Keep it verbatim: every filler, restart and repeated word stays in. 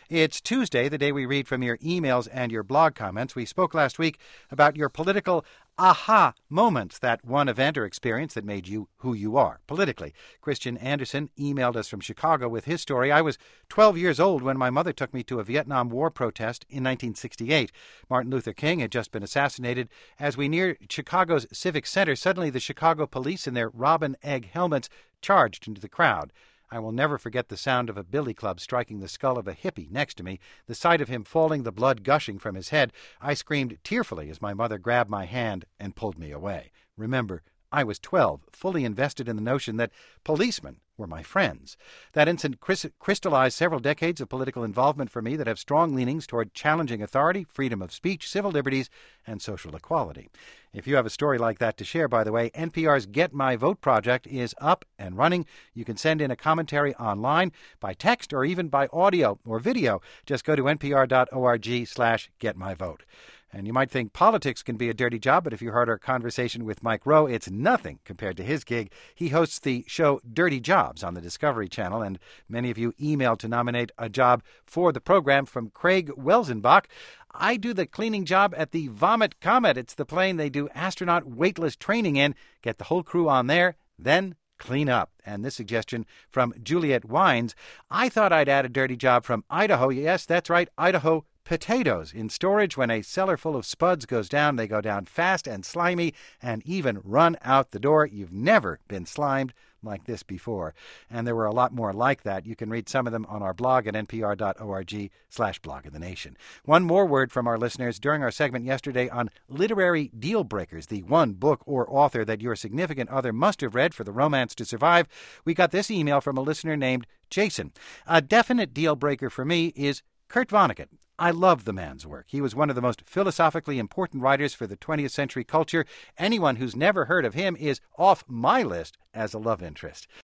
It's Tuesday, the day we read from your emails and your blog comments. We spoke last week about your political aha moments, that one event or experience that made you who you are politically. Christian Anderson emailed us from Chicago with his story. I was twelve years old when my mother took me to a Vietnam War protest in nineteen sixty-eight. Martin Luther King had just been assassinated. As we neared Chicago's Civic Center, suddenly the Chicago police in their robin egg helmets charged into the crowd. I will never forget the sound of a billy club striking the skull of a hippie next to me, the sight of him falling, the blood gushing from his head. I screamed tearfully as my mother grabbed my hand and pulled me away. Remember, I was twelve, fully invested in the notion that policemen were my friends. That incident crystallized several decades of political involvement for me that have strong leanings toward challenging authority, freedom of speech, civil liberties, and social equality. If you have a story like that to share, by the way, N P R's Get My Vote project is up and running. You can send in a commentary online, by text, or even by audio or video. Just go to npr.org slash getmyvote. And you might think politics can be a dirty job, but if you heard our conversation with Mike Rowe, it's nothing compared to his gig. He hosts the show Dirty Jobs on the Discovery Channel, and many of you emailed to nominate a job for the program. From Craig Welzenbach, I do the cleaning job at the Vomit Comet. It's the plane they do astronaut weightless training in. Get the whole crew on there, then clean up. And this suggestion from Juliet Wines, I thought I'd add a dirty job from Idaho. Yes, that's right, Idaho potatoes in storage. When a cellar full of spuds goes down, they go down fast and slimy and even run out the door. You've never been slimed like this before. And there were a lot more like that. You can read some of them on our blog at npr.org slash blog of the nation. One more word from our listeners. During our segment yesterday on literary deal breakers, the one book or author that your significant other must have read for the romance to survive, we got this email from a listener named Jason. A definite deal breaker for me is Kurt Vonnegut. I love the man's work. He was one of the most philosophically important writers for the twentieth century culture. Anyone who's never heard of him is off my list as a love interest.